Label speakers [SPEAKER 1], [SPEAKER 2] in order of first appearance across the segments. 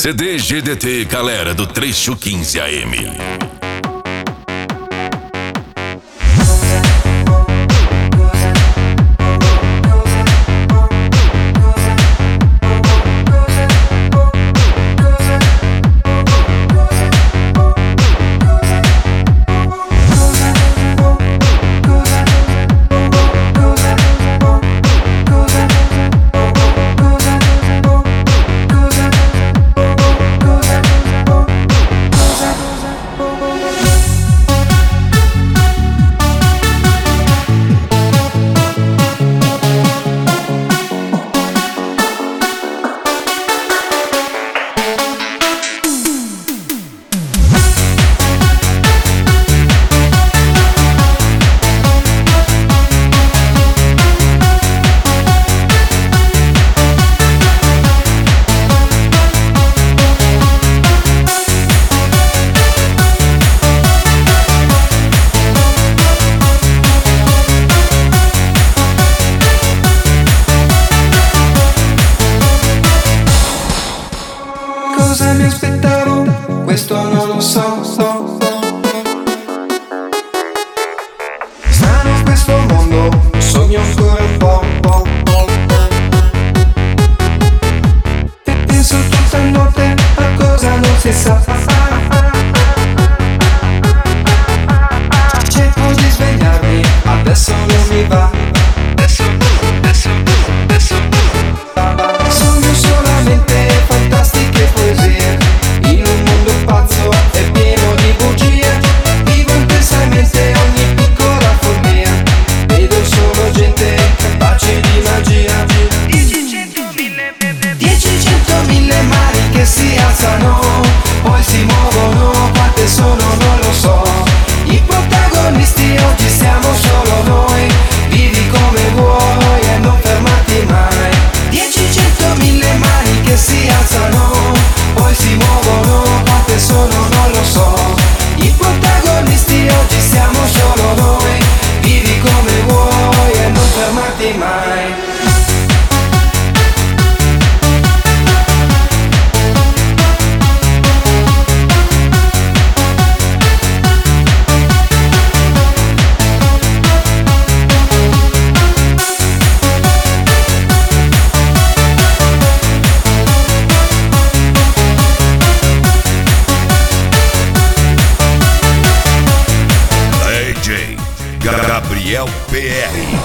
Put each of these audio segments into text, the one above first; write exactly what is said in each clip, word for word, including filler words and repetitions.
[SPEAKER 1] C D G D T, galera do Trecho quinze A M.
[SPEAKER 2] Cosa mi aspettavo? Questo non lo so, so, so. Strano in questo mondo, sogno ancora un po', po', po'. E penso tutta notte a cosa non si sa. Cerco di svegliarmi, adesso non mi va. Adesso, adesso, adesso. Sogno solamente fantastiche poesie, in un mondo pazzo e pieno di bugie. Vivo intensamente ogni piccola follia, vedo solo gente capace di magia. Dieci, cento, mille, dieci, cento, mille mani che si alzano, poi si muovono, quante sono non lo so. I protagonisti oggi siamo solo noi, vivi come vuoi e non fermarti mai. Dieci, cento, mille mani che si alzano, poi si muovono, quante sono non lo so. I protagonisti oggi siamo solo noi, vivi come vuoi e non fermarti mai.
[SPEAKER 1] Gabriel P R.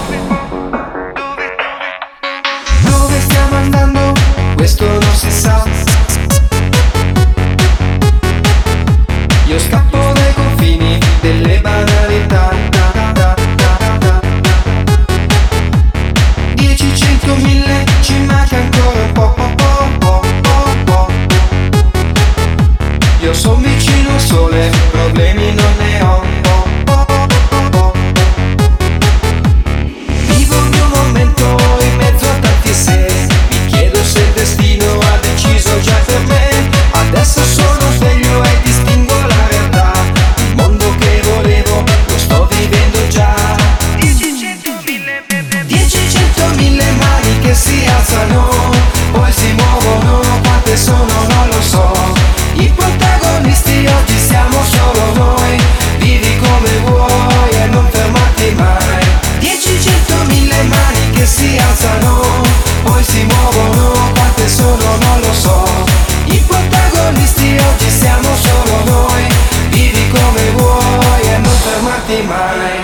[SPEAKER 2] Dove stiamo andando? Questo non si sa. Io scappo dai confini delle banalità. Dieci, cento, mille, ci manca ancora un po', po', po', po', po'. Io son vicino al sole, problemi non ne ho. Adesso sono sveglio e distingo la realtà. Il mondo che volevo lo sto vivendo già. Dieci, cento, mille, dieci, cento, mille mani che si alzano, poi si muovono, quante sono non lo so. I protagonisti oggi siamo solo noi, vivi come vuoi e non fermarti mai. Dieci, cento, mille mani che si alzano, poi si muovono, quante sono non lo so. I protagonisti oggi siamo solo noi, vivi come vuoi e non fermarti mai.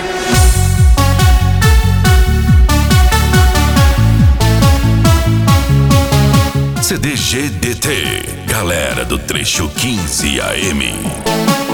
[SPEAKER 1] C D G D T, galera do Trecho quinze A M.